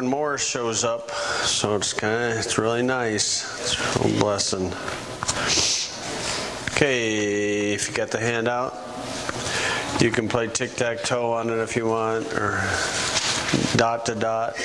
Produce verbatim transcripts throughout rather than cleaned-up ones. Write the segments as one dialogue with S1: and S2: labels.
S1: when Morris shows up, so it's kind of, it's really nice. It's a real blessing. Okay, if you got the handout, you can play tic-tac-toe on it if you want, or dot to dot.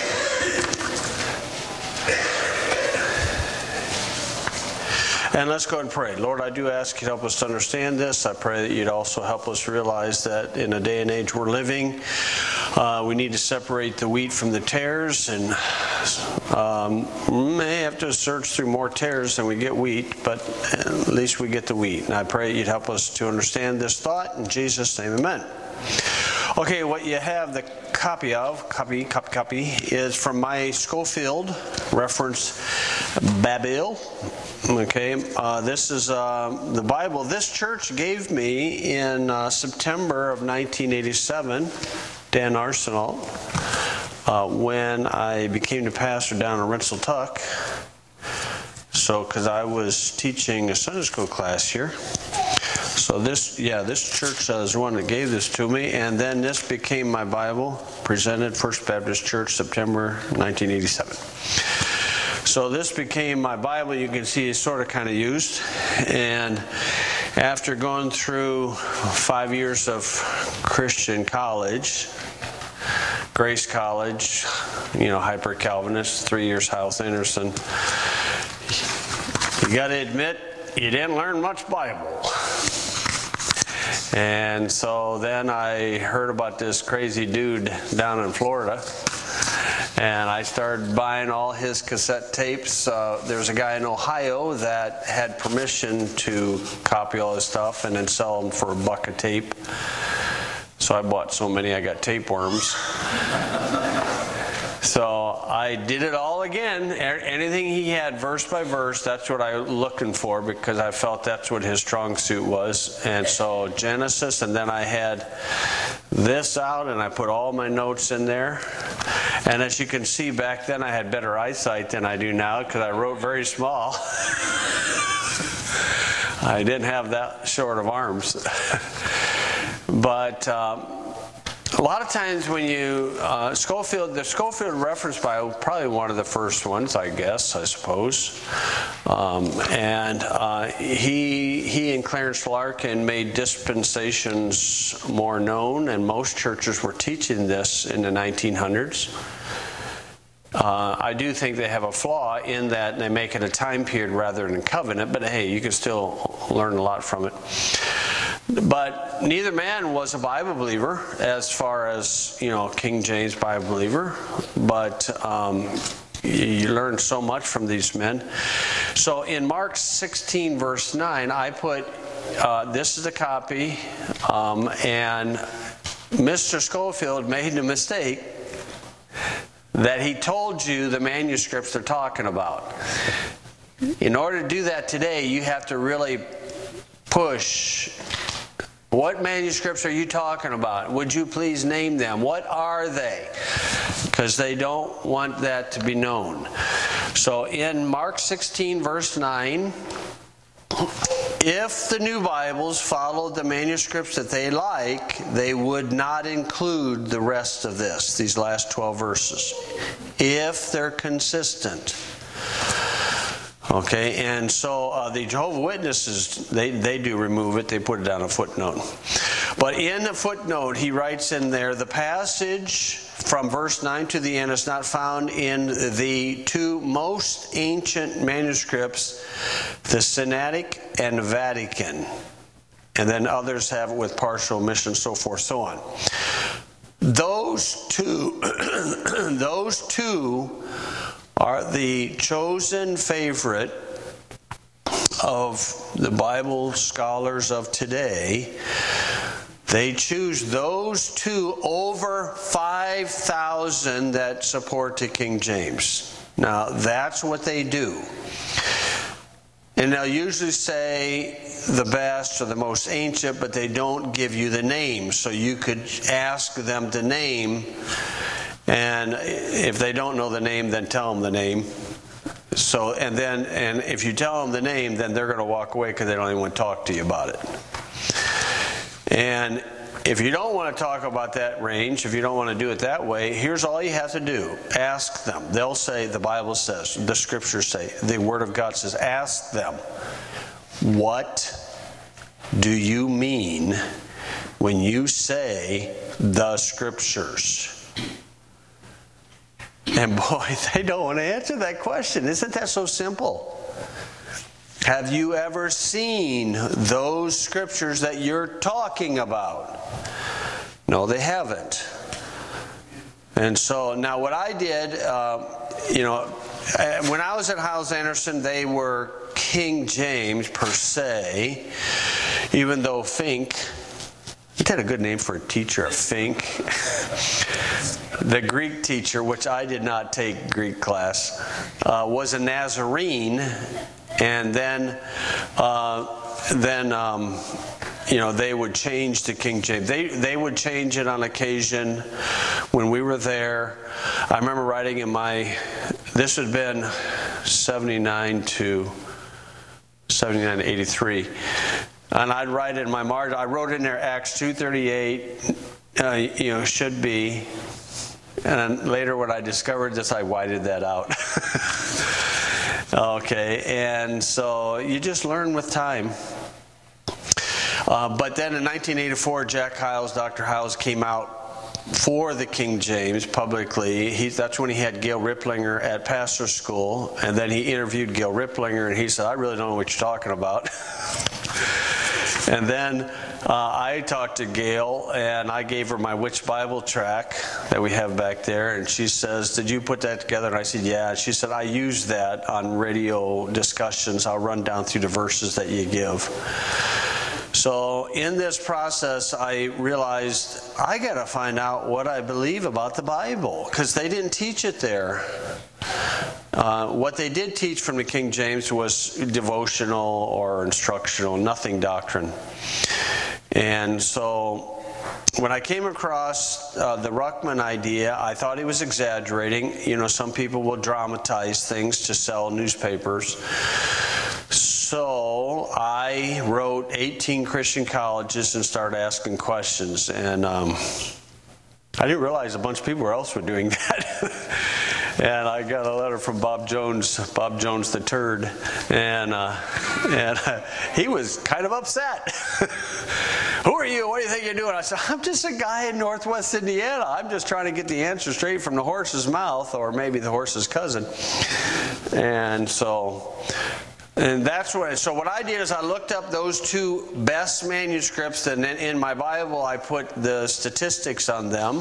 S1: And let's go ahead and pray. Lord, I do ask you to help us to understand this. I pray that you'd also help us realize that in a day and age we're living, uh, we need to separate the wheat from the tares, and um, we may have to search through more tares than we get wheat, but at least we get the wheat. And I pray that you'd help us to understand this thought. In Jesus' name, amen. Okay, what you have the copy of, copy, copy, copy, is from my Scofield reference Babel. Okay, uh, this is uh, the Bible this church gave me in uh, September of nineteen eighty-seven, Dan Arsenal, uh, when I became the pastor down in Rensselaer. So, because I was teaching a Sunday school class here. So this, yeah, this church uh, is the one that gave this to me, and then this became my Bible, presented First Baptist Church, September nineteen eighty-seven. So this became my Bible. You can see it's sort of kind of used. And after going through five years of Christian college, Grace College, you know, Hyper Calvinist, three years Hyles Anderson, you got to admit, you didn't learn much Bible. And so then I heard about this crazy dude down in Florida. And I started buying all his cassette tapes. Uh, there was a guy in Ohio that had permission to copy all his stuff and then sell them for a buck a tape. So I bought so many I got tapeworms. So I did it all again. Anything he had, verse by verse, that's what I was looking for, because I felt that's what his strong suit was. And so Genesis, and then I had this out, and I put all my notes in there. And as you can see, back then I had better eyesight than I do now, because I wrote very small. I didn't have that short of arms. But um, a lot of times when you, uh, Scofield, the Scofield Reference Bible, probably one of the first ones, I guess, I suppose. Um, and uh, he, he and Clarence Larkin made dispensations more known, and most churches were teaching this in the nineteen hundreds. Uh, I do think they have a flaw in that they make it a time period rather than a covenant, but hey, you can still learn a lot from it. But neither man was a Bible believer, as far as, you know, King James Bible believer, but um, you learn so much from these men. So in Mark sixteen, verse nine, I put, uh, this is a copy, um, and Mister Scofield made a mistake that he told you the manuscripts they're talking about. In order to do that today, you have to really push. What manuscripts are you talking about? Would you please name them? What are they? Because they don't want that to be known. So in Mark sixteen, verse nine, if the new Bibles followed the manuscripts that they like, they would not include the rest of this, these last twelve verses, if they're consistent. Okay, and so uh, the Jehovah's Witnesses, they, they do remove it. They put it down a footnote. But in the footnote, he writes in there, the passage from verse nine to the end is not found in the two most ancient manuscripts, the Sinaitic and the Vatican. And then others have it with partial omission, so forth, so on. Those two, those two are the chosen favorite of the Bible scholars of today. They choose those two over five thousand that support the King James. Now, that's what they do. And they'll usually say the best or the most ancient, but they don't give you the name. So you could ask them to name, and if they don't know the name, then tell them the name. So, and then, and if you tell them the name, then they're going to walk away because they don't even want to talk to you about it. And if you don't want to talk about that range, if you don't want to do it that way, here's all you have to do. Ask them. They'll say, the Bible says, the Scriptures say, the Word of God says, ask them, what do you mean when you say the Scriptures? And boy, they don't want to answer that question. Isn't that so simple? Have you ever seen those Scriptures that you're talking about? No, they haven't. And so now what I did, uh, you know, when I was at Hyles-Anderson, they were King James per se, even though Fink, it had a good name for a teacher, a Fink. The Greek teacher, which I did not take Greek class, uh, was a Nazarene, and then, uh, then um, you know, they would change to King James. They they would change it on occasion. When we were there, I remember writing in my, this had been seventy-nine to seventy-nine to eighty-three, and I'd write in my margin. I wrote in there Acts two thirty-eight. Uh, you know, should be. And then later when I discovered this, I whited that out. Okay, and so you just learn with time. Uh, but then in nineteen eighty-four, Jack Hyles, Doctor Hyles, came out for the King James publicly. He, that's when he had Gail Riplinger at pastor school, and then he interviewed Gail Riplinger, and he said, I really don't know what you're talking about. And then uh, I talked to Gail, and I gave her my Which Bible track that we have back there, and she says, did you put that together? And I said, yeah. She said, I use that on radio discussions. I'll run down through the verses that you give. So in this process, I realized I got to find out what I believe about the Bible, because they didn't teach it there. Uh, what they did teach from the King James was devotional or instructional, nothing doctrine. And so when I came across uh, the Ruckman idea, I thought he was exaggerating. You know, some people will dramatize things to sell newspapers. So I wrote eighteen Christian colleges and started asking questions. And um, I didn't realize a bunch of people else were doing that. And I got a letter from Bob Jones, Bob Jones the Turd, and uh, and uh, he was kind of upset. Who are you? What do you think you're doing? I said, I'm just a guy in Northwest Indiana. I'm just trying to get the answer straight from the horse's mouth, or maybe the horse's cousin. And so, and that's what. So what I did is I looked up those two best manuscripts, and then in my Bible I put the statistics on them.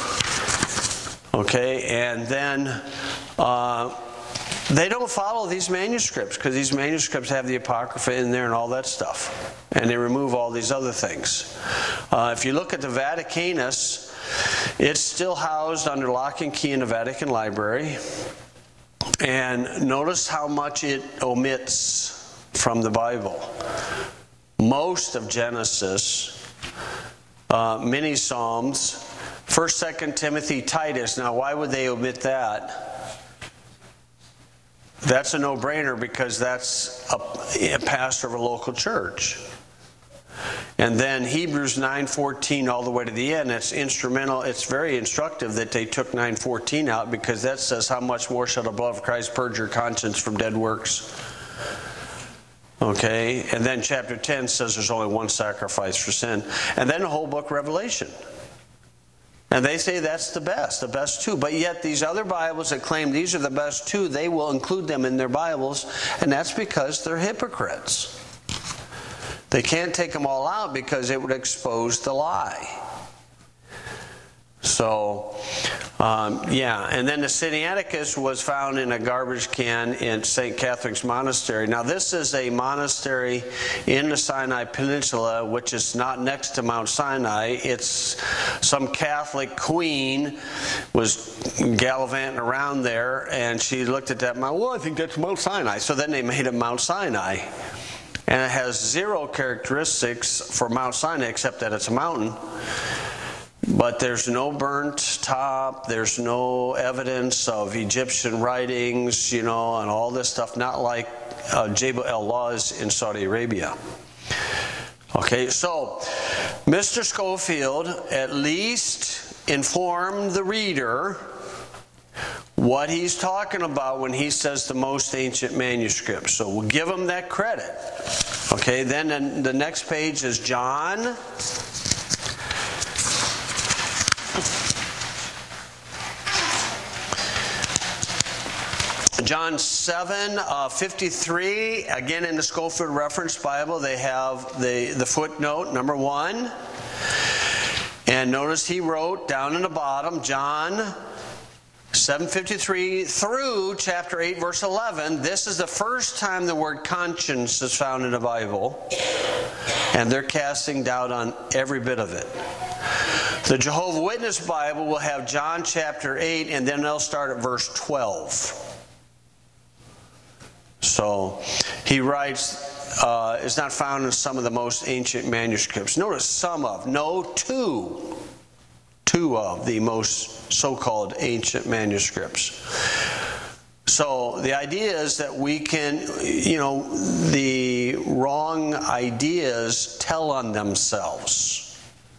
S1: Okay, and then uh, they don't follow these manuscripts, because these manuscripts have the Apocrypha in there and all that stuff. And they remove all these other things. Uh, if you look at the Vaticanus, it's still housed under lock and key in the Vatican Library. And notice how much it omits from the Bible. Most of Genesis, uh, many Psalms, First, Second Timothy, Titus. Now, why would they omit that? That's a no-brainer, because that's a, a pastor of a local church. And then Hebrews nine fourteen all the way to the end. It's instrumental. It's very instructive that they took nine fourteen out, because that says, how much more shall the blood of Christ purge your conscience from dead works? Okay, and then chapter ten says there's only one sacrifice for sin. And then the whole book of Revelation. And they say that's the best, the best two. But yet these other Bibles that claim these are the best two, they will include them in their Bibles. And that's because they're hypocrites. They can't take them all out because it would expose the lie. So, um, yeah. And then the Sinaiticus was found in a garbage can in Saint Catherine's Monastery. Now, this is a monastery in the Sinai Peninsula, which is not next to Mount Sinai. It's some Catholic queen was gallivanting around there, and she looked at that Mount. Well, I think that's Mount Sinai. So then they made it Mount Sinai. And it has zero characteristics for Mount Sinai except that it's a mountain. But there's no burnt top, there's no evidence of Egyptian writings, you know, and all this stuff, not like uh, Jebel el Lawz in Saudi Arabia. Okay, so Mister Scofield at least informed the reader what he's talking about when he says the most ancient manuscripts. So we'll give him that credit. Okay, then the, the next page is John. John seven, uh, fifty-three, again in the Scofield Reference Bible, they have the, the footnote, number one. And notice he wrote down in the bottom, John seven fifty-three through chapter eight, verse eleven. This is the first time the word conscience is found in the Bible. And they're casting doubt on every bit of it. The Jehovah's Witness Bible will have John chapter eight, and then they'll start at verse twelve. So he writes, uh, it's not found in some of the most ancient manuscripts. Notice some of, no, two. Two of the most so-called ancient manuscripts. So the idea is that we can, you know, the wrong ideas tell on themselves.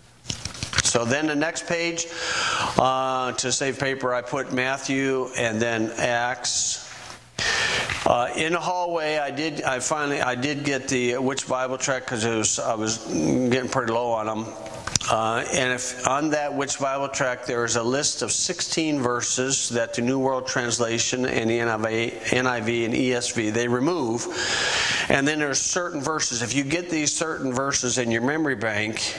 S1: So then the next page, uh, to save paper, I put Matthew and then Acts. Uh, in the hallway, I did. I finally, I did get the Which Bible Tract because it was I was getting pretty low on them. Uh, and if on that Which Bible Tract, there is a list of sixteen verses that the New World Translation and the N I V and E S V they remove, and then there's certain verses. If you get these certain verses in your memory bank,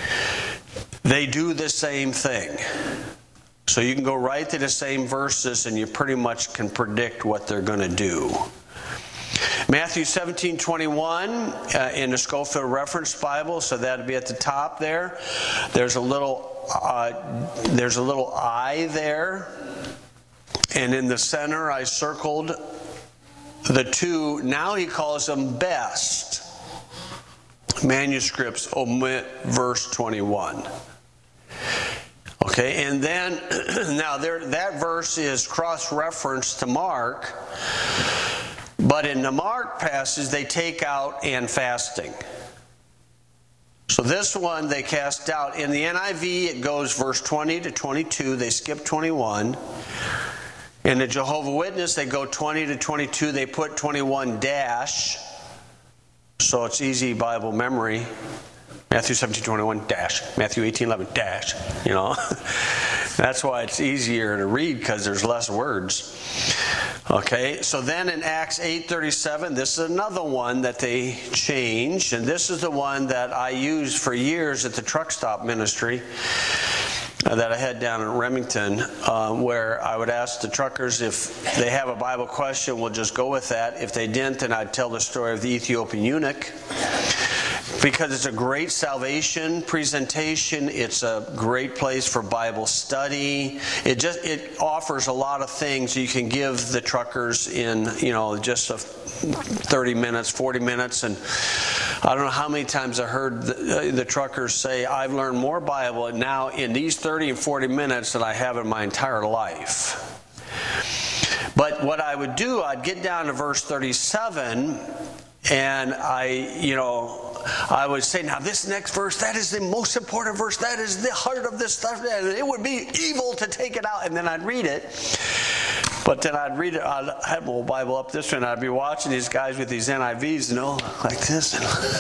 S1: they do the same thing. So you can go right to the same verses and you pretty much can predict what they're going to do. Matthew seventeen twenty-one uh, in the Scofield Reference Bible, so that'd be at the top there. There's a little uh, there's a little I there. And in the center I circled the two, now he calls them best manuscripts, omit verse twenty-one. Okay, and then, now there, that verse is cross-referenced to Mark, but in the Mark passage, they take out and fasting. So this one, they cast out. In the N I V, it goes verse twenty to twenty-two. They skip twenty-one. In the Jehovah's Witness, they go twenty to twenty-two. They put twenty-one dash. So it's easy Bible memory. Matthew seventeen twenty-one dash. Matthew eighteen eleven dash. You know, that's why it's easier to read because there's less words. Okay, so then in Acts eight thirty-seven, this is another one that they changed, and this is the one that I used for years at the truck stop ministry uh, that I had down in Remington, uh, where I would ask the truckers if they have a Bible question, we'll just go with that. If they didn't, then I'd tell the story of the Ethiopian eunuch. Because it's a great salvation presentation, it's a great place for Bible study. It just it offers a lot of things you can give the truckers in, you know, just a thirty minutes, forty minutes. And I don't know how many times I heard the, the truckers say, I've learned more Bible now in these thirty and forty minutes than I have in my entire life. But what I would do, I'd get down to verse thirty-seven, and I, you know, I would say, now this next verse, that is the most important verse. That is the heart of this stuff. It would be evil to take it out. And then I'd read it. But then I'd read it. I'd have my Bible up this way, and I'd be watching these guys with these N I Vs, you know, like this.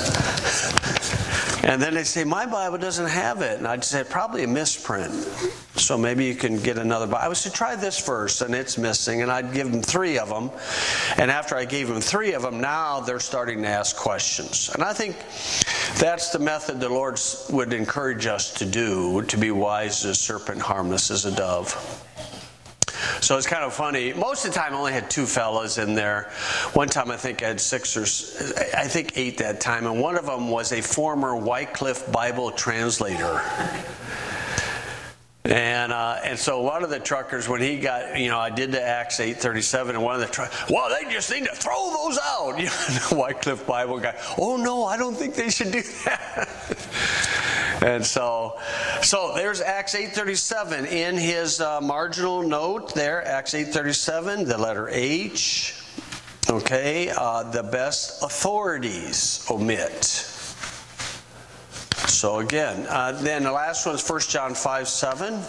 S1: And then they'd say, my Bible doesn't have it. And I'd say, probably a misprint. So maybe you can get another Bible. I would say, try this verse, and it's missing. And I'd give them three of them. And after I gave them three of them, now they're starting to ask questions. And I think that's the method the Lord would encourage us to do, to be wise as a serpent, harmless as a dove. So it's kind of funny. Most of the time I only had two fellas in there. One time I think I had six or, I think eight that time. And one of them was a former Wycliffe Bible translator. And uh, and so one of the truckers, when he got, you know, I did the Acts eight thirty-seven, and one of the truckers, well, they just need to throw those out. You know, the Wycliffe Bible guy, oh no, I don't think they should do that. And so, so there's Acts eight thirty-seven in his uh, marginal note there. Acts eight thirty-seven, the letter H. Okay, uh, the best authorities omit. So again, uh, then the last one is First John five seven.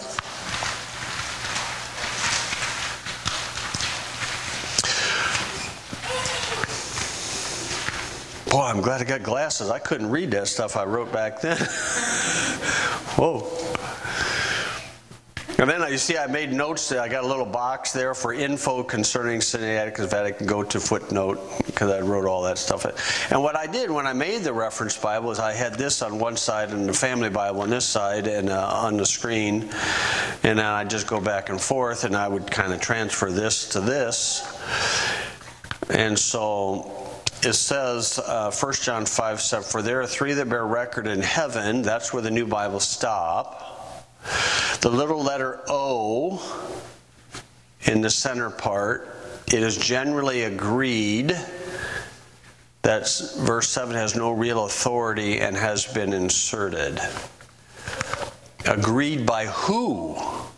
S1: Boy, I'm glad I got glasses. I couldn't read that stuff I wrote back then. Whoa. And then you see I made notes. I got a little box there for info concerning Sinaiticus Vatican. Go to footnote because I wrote all that stuff. And what I did when I made the reference Bible is I had this on one side and the family Bible on this side and uh, on the screen. And then I just go back and forth and I would kind of transfer this to this. And so it says, uh, First John five seven, for there are three that bear record in heaven. That's where the New Bible stop. The little letter O in the center part, it is generally agreed that verse seven has no real authority and has been inserted. Agreed by who?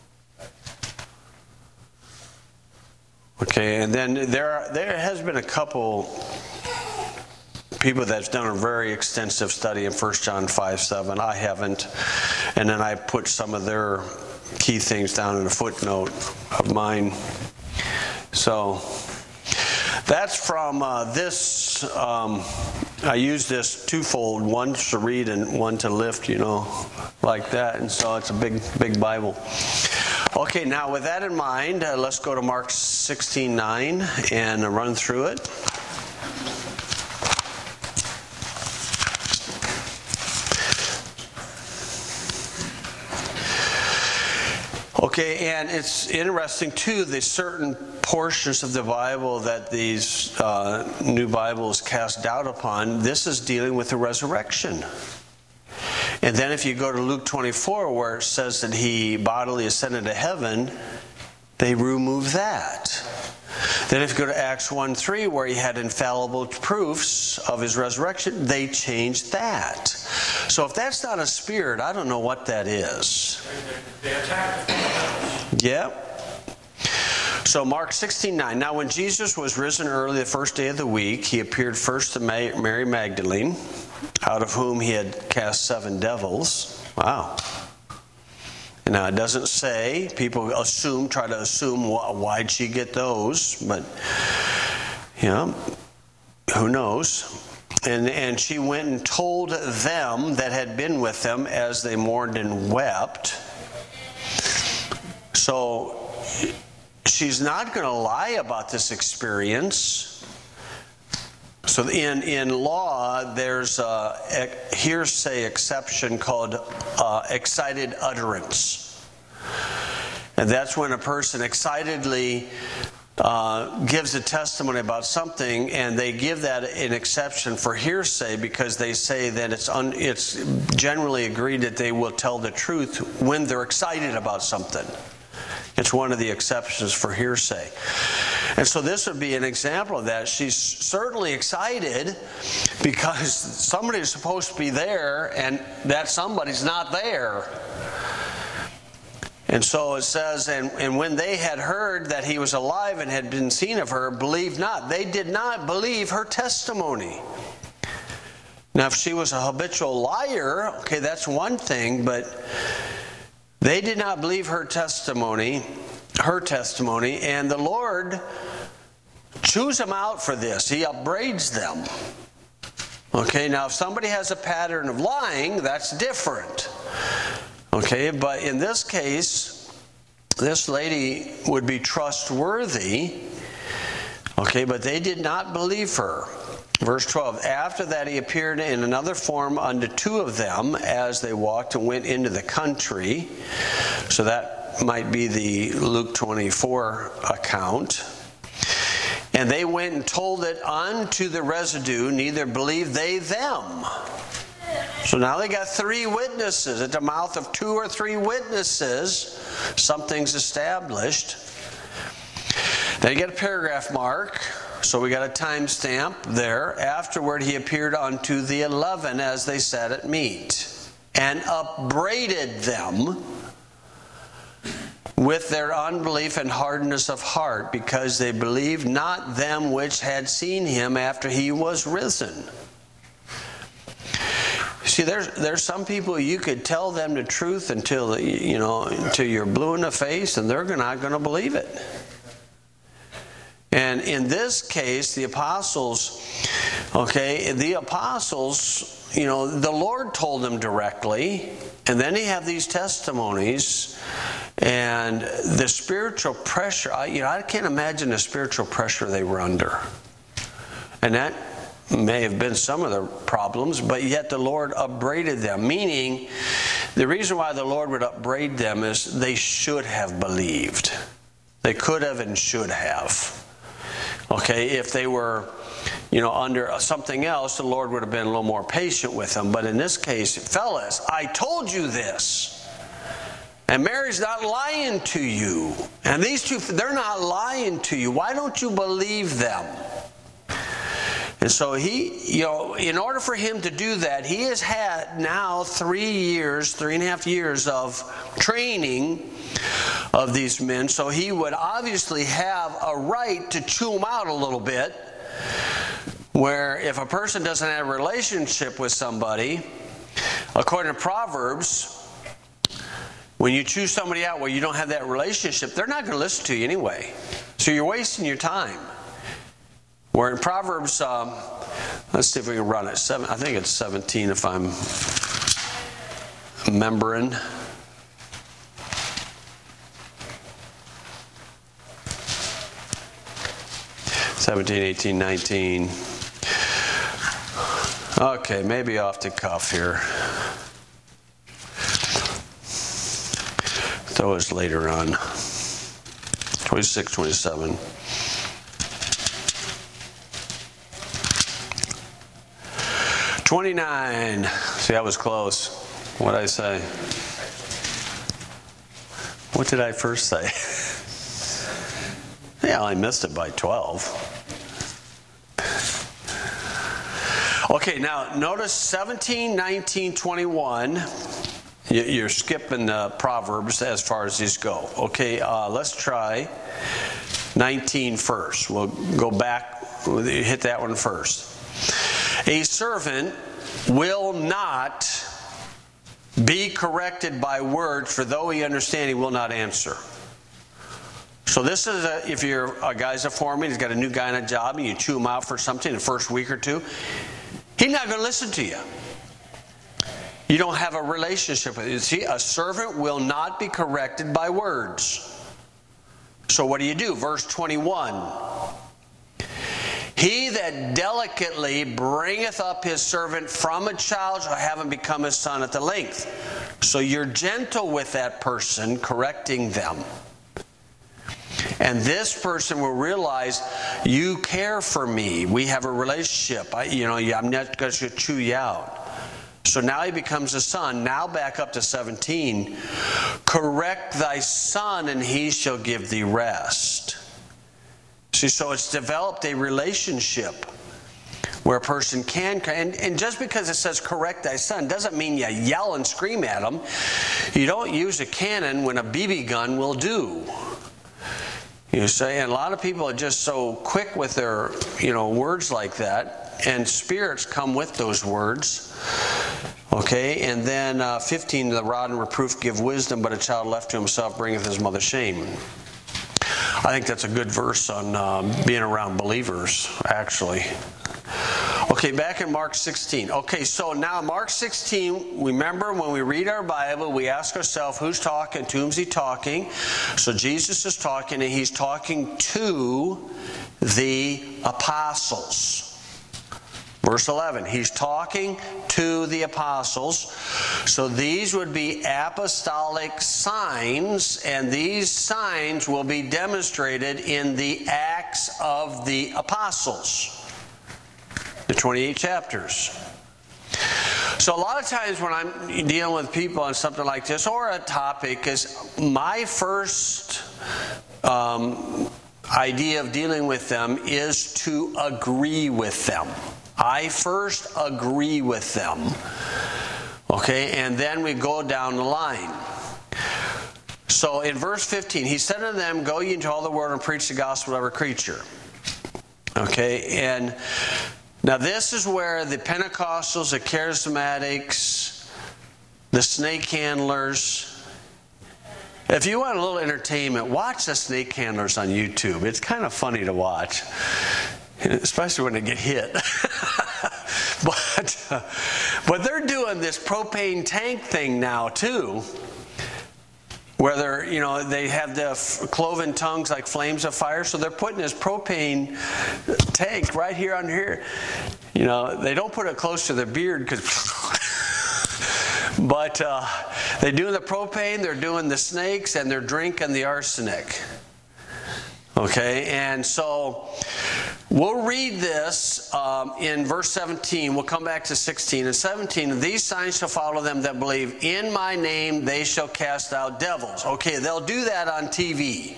S1: Okay, and then there are, there has been a couple people that's done a very extensive study in First John five seven. I haven't. And then I put some of their key things down in a footnote of mine. So that's from uh, this. Um, I use this twofold, one to read and one to lift, you know, like that. And so it's a big, big Bible. Okay, now with that in mind, uh, let's go to Mark sixteen nine and run through it. Okay, and it's interesting too, the certain portions of the Bible that these uh, new Bibles cast doubt upon, this is dealing with the resurrection. And then if you go to Luke twenty-four where it says that he bodily ascended to heaven, they remove that. Then if you go to Acts one three where he had infallible proofs of his resurrection, they changed that. So if that's not a spirit, I don't know what that is.
S2: They attacked the
S1: Yeah. So Mark sixteen nine. Now when Jesus was risen early the first day of the week, he appeared first to Mary Magdalene, out of whom he had cast seven devils. Wow. Now it doesn't say. People assume, try to assume, why'd she get those? But, you know, who knows? And and she went and told them that had been with them as they mourned and wept. So she's not going to lie about this experience. So in, in law, there's a, a hearsay exception called uh, excited utterance. And that's when a person excitedly uh, gives a testimony about something, and they give that an exception for hearsay because they say that it's un, it's generally agreed that they will tell the truth when they're excited about something. It's one of the exceptions for hearsay. And so this would be an example of that. She's certainly excited because somebody's supposed to be there and that somebody's not there. And so it says, and, and when they had heard that he was alive and had been seen of her, believed not. They did not believe her testimony. Now, if she was a habitual liar, okay, that's one thing, but they did not believe her testimony, her testimony, and the Lord chews them out for this. He upbraids them. Okay, now if somebody has a pattern of lying, that's different. Okay, but in this case, this lady would be trustworthy. Okay, but they did not believe her. Verse twelve, after that he appeared in another form unto two of them as they walked and went into the country. So that might be the Luke twenty-four account. And they went and told it unto the residue, neither believed they them. So now they got three witnesses. At the mouth of two or three witnesses, something's established. Then you get a paragraph mark. So we got a timestamp there. Afterward he appeared unto the eleven as they sat at meat, and upbraided them with their unbelief and hardness of heart, because they believed not them which had seen him after he was risen. See, there's there's some people you could tell them the truth until you know until you're blue in the face, and they're not going to believe it. And in this case, the apostles, okay, the apostles, you know, the Lord told them directly, and then they have these testimonies, and the spiritual pressure. I, you know, I can't imagine the spiritual pressure they were under, and that may have been some of the problems, but yet the Lord upbraided them. Meaning, the reason why the Lord would upbraid them is they should have believed. They could have and should have. Okay, if they were, you know, under something else, the Lord would have been a little more patient with them. But in this case, fellas, I told you this. And Mary's not lying to you. And these two, they're not lying to you. Why don't you believe them? And so he, you know, in order for him to do that, he has had now three years, three and a half years of training of these men. So he would obviously have a right to chew them out a little bit. Where if a person doesn't have a relationship with somebody, according to Proverbs, when you choose somebody out where you don't have that relationship, they're not going to listen to you anyway. So you're wasting your time. Where in Proverbs, um, let's see if we can run it. Seven, I think it's seventeen if I'm remembering. seventeen, eighteen, nineteen. Okay, maybe off the cuff here. Throw us later on. twenty-six, twenty-seven. twenty-nine. See, that was close. What did I say? What did I first say? Yeah, I missed it by twelve. Okay, now notice seventeen, nineteen, twenty-one. You're skipping the Proverbs as far as these go. Okay, uh, let's try nineteen first. We'll go back, we'll hit that one first. A servant will not be corrected by words, for though he understand, he will not answer. So this is a, if you're a guy's a foreman, he's got a new guy on a job, and you chew him out for something the first week or two, he's not going to listen to you. You don't have a relationship with him. See, a servant will not be corrected by words. So what do you do? Verse twenty-one. He that delicately bringeth up his servant from a child shall have him become his son at the length. So you're gentle with that person, correcting them. And this person will realize, you care for me. We have a relationship. I, you know, I'm not going to chew you out. So now he becomes a son. Now back up to seventeen. Correct thy son, and he shall give thee rest. See, so it's developed a relationship where a person can, and, and just because it says correct thy son doesn't mean you yell and scream at him. You don't use a cannon when a B B gun will do. You say, and a lot of people are just so quick with their, you know, words like that, and spirits come with those words. Okay, and then uh, fifteen, the rod and reproof give wisdom, but a child left to himself bringeth his mother shame. I think that's a good verse on um, being around believers, actually. Okay, back in Mark sixteen. Okay, so now Mark sixteen, remember when we read our Bible, we ask ourselves, who's talking? To whom's he talking? So Jesus is talking, and he's talking to the apostles. Verse eleven, he's talking to the apostles. So these would be apostolic signs, and these signs will be demonstrated in the Acts of the Apostles. The twenty-eight chapters. So a lot of times when I'm dealing with people on something like this, or a topic, is my first um, idea of dealing with them is to agree with them. I first agree with them. Okay, and then we go down the line. So in verse fifteen, he said unto them, go ye into all the world and preach the gospel to every creature. Okay, and Now this is where the Pentecostals, the Charismatics, the snake handlers, if you want a little entertainment, watch the snake handlers on YouTube. It's kind of funny to watch, especially when they get hit. but, uh, but they're doing this propane tank thing now too, where they're, you know, they have the cloven tongues like flames of fire, so they're putting this propane tank right here on here. You know, they don't put it close to their beard because, but uh, they're doing the propane, they're doing the snakes, and they're drinking the arsenic. Okay, and so we'll read this um, in verse seventeen. We'll come back to sixteen and seventeen. These signs shall follow them that believe. In my name they shall cast out devils. Okay, they'll do that on T V.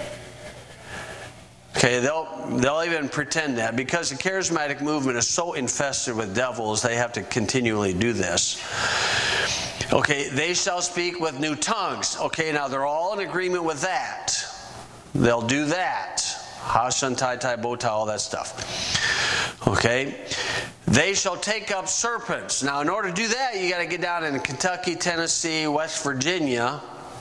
S1: Okay, they'll they'll even pretend that because the charismatic movement is so infested with devils, they have to continually do this. Okay, they shall speak with new tongues. Okay, now they're all in agreement with that. They'll do that. Hashan, Tai Tai, Bota, all that stuff. Okay? They shall take up serpents. Now, in order to do that, you got to get down in Kentucky, Tennessee, West Virginia.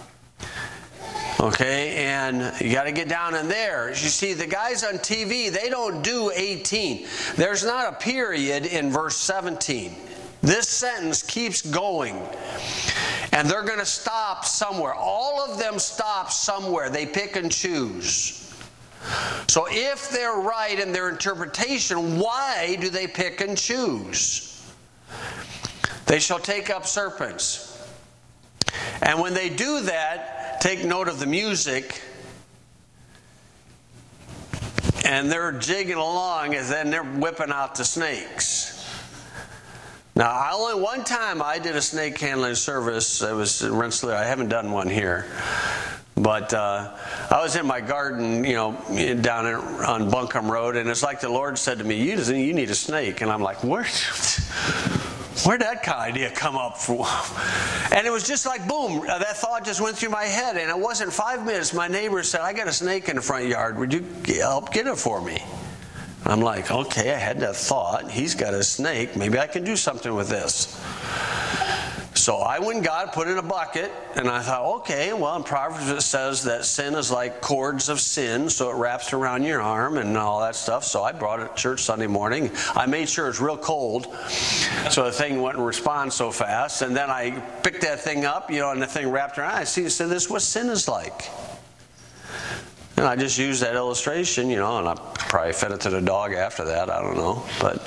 S1: Okay? And you got to get down in there. You see, the guys on T V, they don't do eighteen. There's not a period in verse seventeen. This sentence keeps going. And they're going to stop somewhere. All of them stop somewhere. They pick and choose. So if they're right in their interpretation, why do they pick and choose? They shall take up serpents. And when they do that, take note of the music. And they're jigging along as then they're whipping out the snakes. Now, only one time I did a snake handling service. It was in Rensselaer. I haven't done one here. But uh, I was in my garden, you know, down in, on Buncombe Road, and it's like the Lord said to me, you, you need a snake. And I'm like, where, where'd that kind of idea come up from? And it was just like, boom, that thought just went through my head. And it wasn't five minutes. My neighbor said, I got a snake in the front yard. Would you help get it for me? I'm like, okay, I had that thought. He's got a snake. Maybe I can do something with this. So I went and got it, put it in a bucket, and I thought, okay, well, in Proverbs it says that sin is like cords of sin, so it wraps around your arm and all that stuff. So I brought it to church Sunday morning. I made sure it's real cold, so the thing wouldn't respond so fast. And then I picked that thing up, you know, and the thing wrapped around. I see, so this is what sin is like. And I just used that illustration, you know, and I probably fed it to the dog after that. I don't know. But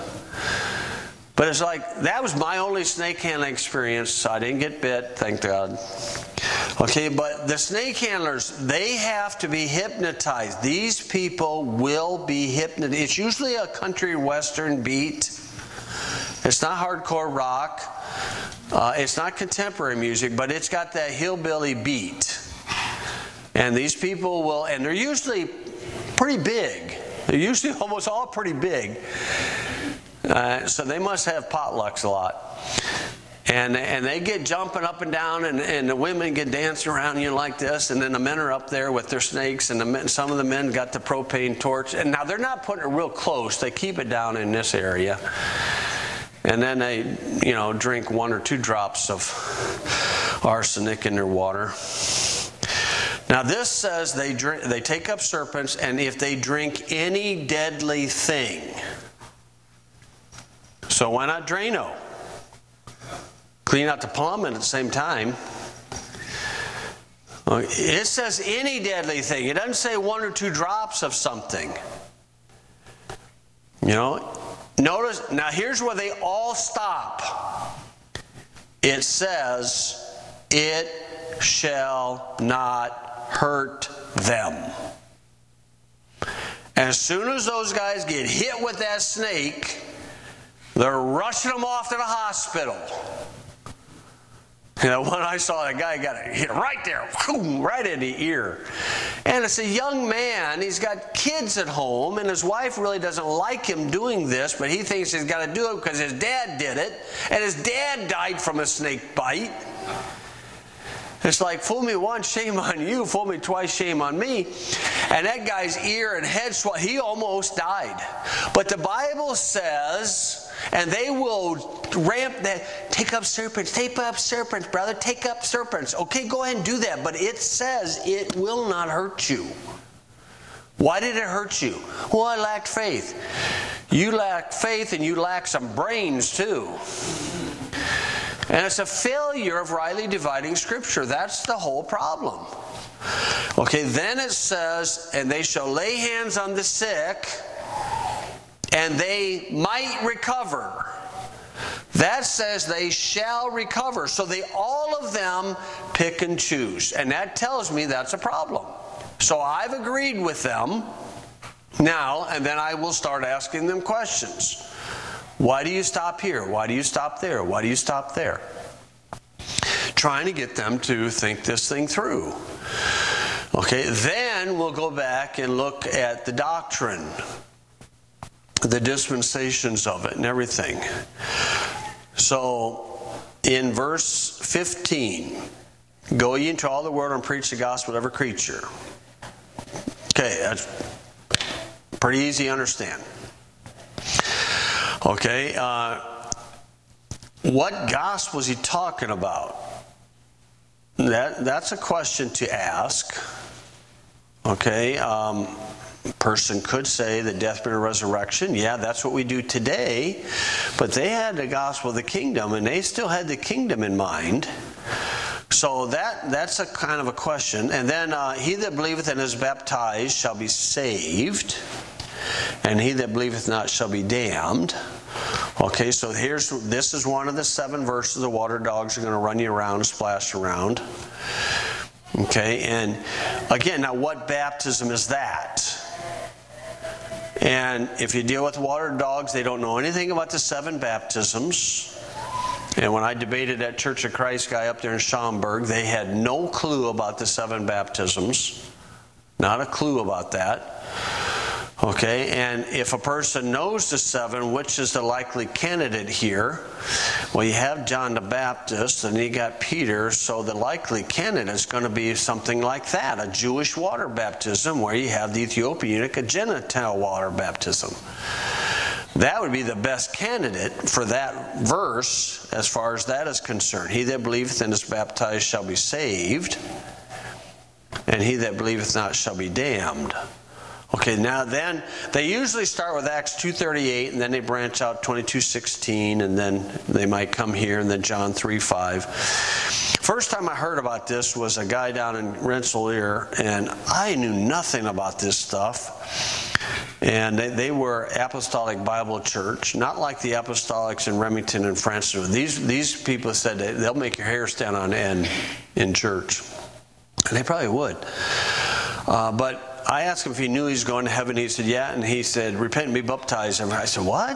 S1: but it's like, that was my only snake handling experience. I didn't get bit, thank God. Okay, but the snake handlers, they have to be hypnotized. These people will be hypnotized. It's usually a country western beat. It's not hardcore rock. Uh, it's not contemporary music, but it's got that hillbilly beat. And these people will, and they're usually pretty big. They're usually almost all pretty big. Uh, so they must have potlucks a lot. And and they get jumping up and down, and, and the women get dancing around you like this, and then the men are up there with their snakes, and the men, some of the men got the propane torch. And now they're not putting it real close. They keep it down in this area. And then they, you know, drink one or two drops of arsenic in their water. Now this says they drink, they take up serpents, and if they drink any deadly thing. So why not Drano? Clean out the plumbing at the same time. It says any deadly thing. It doesn't say one or two drops of something. You know, notice, now here's where they all stop. It says, it shall not hurt them. As soon as those guys get hit with that snake, they're rushing them off to the hospital. You know, when I saw that guy got hit right there, right in the ear. And it's a young man, he's got kids at home, and his wife really doesn't like him doing this, but he thinks he's got to do it because his dad did it, and his dad died from a snake bite. It's like, fool me once, shame on you. Fool me twice, shame on me. And that guy's ear and head swelled. He almost died. But the Bible says, and they will ramp that, take up serpents, take up serpents, brother, take up serpents. Okay, go ahead and do that. But it says it will not hurt you. Why did it hurt you? Well, I lacked faith. You lack faith and you lack some brains too. And it's a failure of rightly dividing Scripture. That's the whole problem. Okay, then it says, and they shall lay hands on the sick, and they might recover. That says they shall recover. So they all of them pick and choose. And that tells me that's a problem. So I've agreed with them now, and then I will start asking them questions. Why do you stop here? Why do you stop there? Why do you stop there? Trying to get them to think this thing through. Okay, then we'll go back and look at the doctrine, the dispensations of it and everything. So, in verse fifteen, go ye into all the world and preach the gospel to every creature. Okay, that's pretty easy to understand. Okay, uh, what gospel is he talking about? That that's a question to ask. Okay, um, person could say the death, burial, resurrection. Yeah, that's what we do today. But they had the gospel of the kingdom, and they still had the kingdom in mind. So that that's a kind of a question. And then uh, he that believeth and is baptized shall be saved, and he that believeth not shall be damned. Okay, so here's this is one of the seven verses. The water dogs are going to run you around, splash around. Okay, and again, now what baptism is that? And if you deal with water dogs, they don't know anything about the seven baptisms. And when I debated that Church of Christ guy up there in Schaumburg, they had no clue about the seven baptisms. Not a clue about that. Okay, and if a person knows the seven, which is the likely candidate here? Well, you have John the Baptist, and you got Peter, so the likely candidate is going to be something like that, a Jewish water baptism, where you have the Ethiopian eunuch, a Gentile water baptism. That would be the best candidate for that verse as far as that is concerned. He that believeth and is baptized shall be saved, and he that believeth not shall be damned. Okay, now then, they usually start with Acts two thirty-eight, and then they branch out twenty-two sixteen, and then they might come here, and then John three five. First time I heard about this was a guy down in Rensselaer, and I knew nothing about this stuff. And they, they were Apostolic Bible Church, not like the Apostolics in Remington and Francis. These, these people said they'll make your hair stand on end in church. And they probably would. Uh, but I asked him if he knew he was going to heaven. He said, yeah. And he said, repent and be baptized. And I said, what?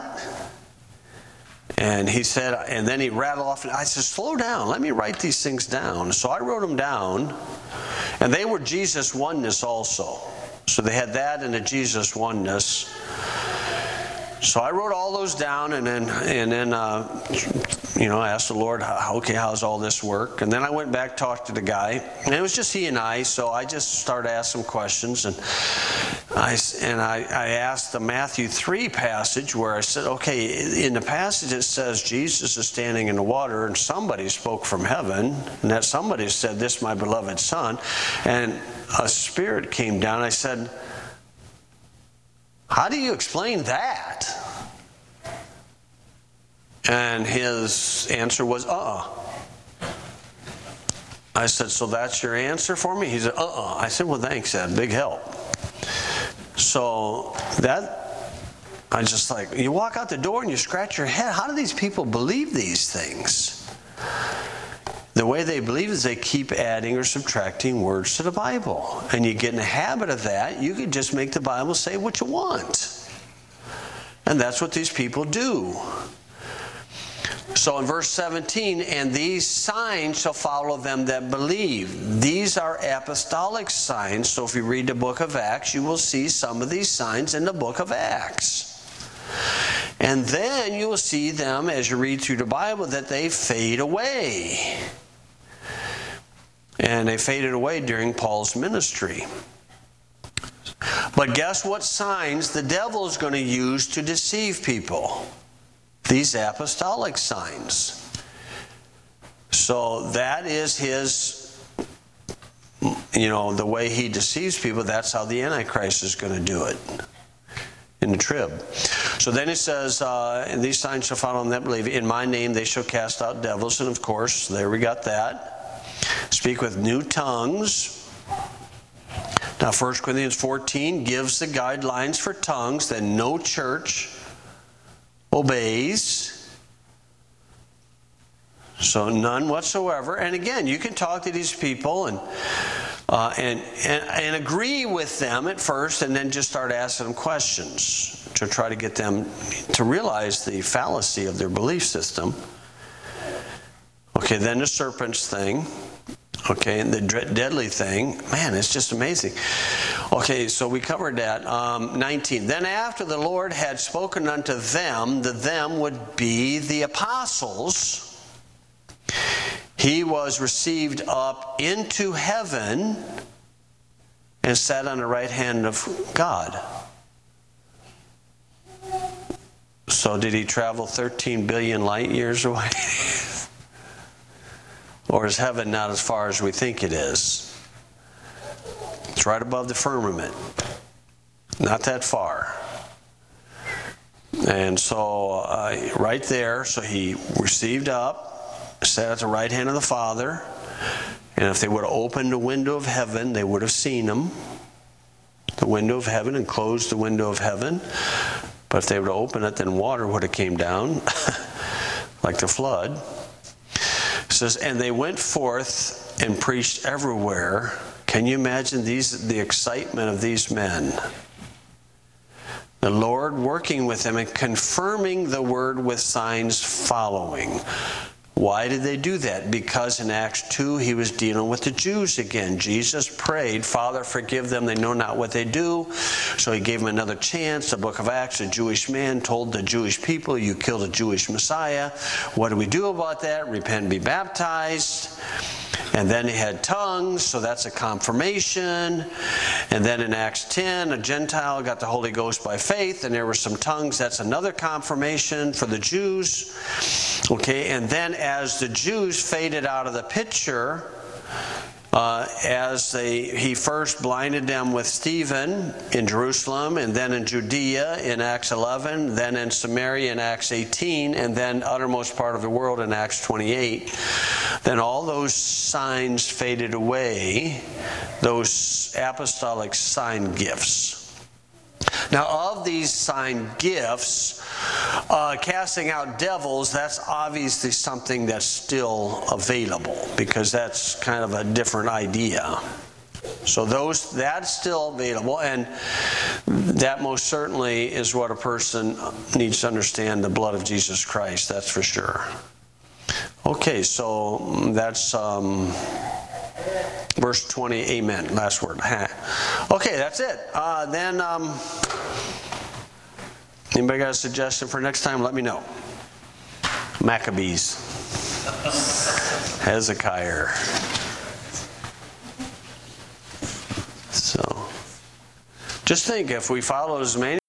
S1: And he said, and then he rattled off. And I said, slow down. Let me write these things down. So I wrote them down. And they were Jesus oneness also. So they had that and a Jesus oneness. So I wrote all those down, and then, and then, uh, you know, I asked the Lord, okay, how's all this work? And then I went back, talked to the guy, and it was just he and I. So I just started asking questions, and I and I, I asked the Matthew three passage where I said, okay, in the passage it says Jesus is standing in the water, and somebody spoke from heaven, and that somebody said, "This my beloved Son," and a spirit came down. I said, how do you explain that? And his answer was, uh-uh. I said, so that's your answer for me? He said, uh-uh. I said, well, thanks, Ed. Big help. So that, I just like, you walk out the door and you scratch your head. How do these people believe these things? The way they believe is they keep adding or subtracting words to the Bible. And you get in the habit of that, you can just make the Bible say what you want. And that's what these people do. So in verse seventeen, and these signs shall follow them that believe. These are apostolic signs. So if you read the book of Acts, you will see some of these signs in the book of Acts. And then you will see them as you read through the Bible that they fade away. And they faded away during Paul's ministry. But guess what signs the devil is going to use to deceive people? These apostolic signs. So that is his, you know, the way he deceives people. That's how the Antichrist is going to do it in the trib. So then it says, uh, and these signs shall follow them that believe. In my name they shall cast out devils. And of course, there we got that. Speak with new tongues. Now, First Corinthians fourteen gives the guidelines for tongues that no church obeys. So none whatsoever. And again, you can talk to these people and uh, and, and and agree with them at first, and then just start asking them questions to try to get them to realize the fallacy of their belief system. Okay, then the serpents thing. Okay, and the deadly thing, man, it's just amazing. Okay, so we covered that. Um, nineteen. Then after the Lord had spoken unto them, the them would be the apostles, he was received up into heaven and sat on the right hand of God. So did he travel thirteen billion light years away? Or is heaven not as far as we think it is? It's right above the firmament. Not that far. And so, uh, right there, so he received up, sat at the right hand of the Father, and if they would have opened the window of heaven, they would have seen him. The window of heaven, and closed the window of heaven. But if they would have opened it, then water would have came down, like the flood. It says, and they went forth and preached everywhere. Can you imagine these the excitement of these men? The Lord working with them and confirming the word with signs following. Why did they do that? Because in Acts two, he was dealing with the Jews again. Jesus prayed, Father, forgive them, they know not what they do. So he gave them another chance. The book of Acts, a Jewish man told the Jewish people, you killed a Jewish Messiah. What do we do about that? Repent and be baptized. And then he had tongues, so that's a confirmation. And then in Acts ten, a Gentile got the Holy Ghost by faith, and there were some tongues. That's another confirmation for the Jews. Okay, and then as the Jews faded out of the picture, uh, as they he first blinded them with Stephen in Jerusalem, and then in Judea in Acts eleven, then in Samaria in Acts eighteen, and then uttermost part of the world in Acts twenty-eight. Then all those signs faded away, those apostolic sign gifts. Now, of these sign gifts, uh, casting out devils, that's obviously something that's still available, because that's kind of a different idea. So those that's still available, and that most certainly is what a person needs to understand, the blood of Jesus Christ, that's for sure. Okay, so that's um, verse twenty, amen, last word. Okay, that's it. Uh, then, um, anybody got a suggestion for next time? Let me know. Maccabees. Hezekiah. So, just think, if we follow his manual,